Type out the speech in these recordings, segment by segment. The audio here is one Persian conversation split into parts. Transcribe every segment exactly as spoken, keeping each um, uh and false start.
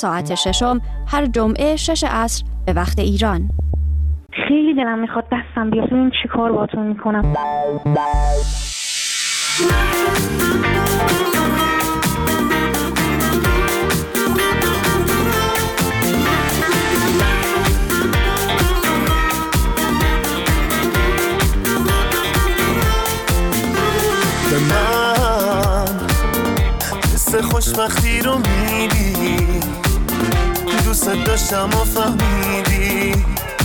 ساعت ششم هر جمعه شش عصر به وقت ایران. خیلی دلم میخواد دستم بیاد ببینم چی کار باهاتون میکنم. به من حس خوشبختی رو میدی، دوست داشتم و فهمیدی،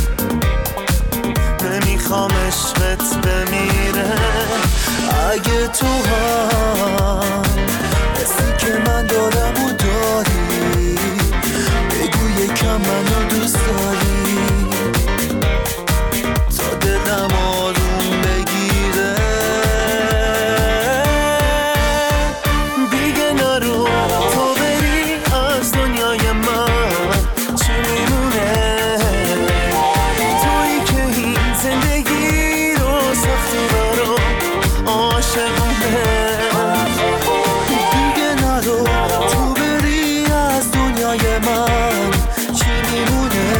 نمیخوام عشقت بمیره. اگه تو هم حسی که من دارم و داری، بگو یکم منو دوست داری تا دلم آروم بگیره. دیگه نرو تو بری از دنیای من، چی میمونه تویی که این زندگی رو سختی برام عاشقونه. دیگه نرو تو بری از دنیای من، چی میمونه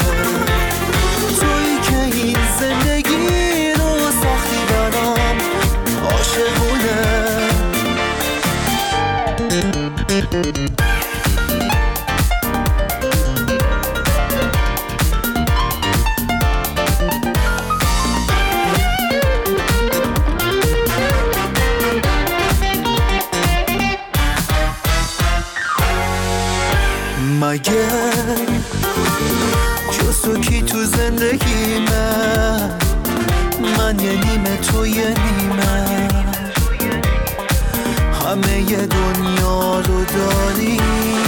تویی که این زندگی رو سختی برام عاشقونه. مگه جز تو کی تو زندگی من، من یه نیمه تو یه نیمه، همه ی دنیا رو داری.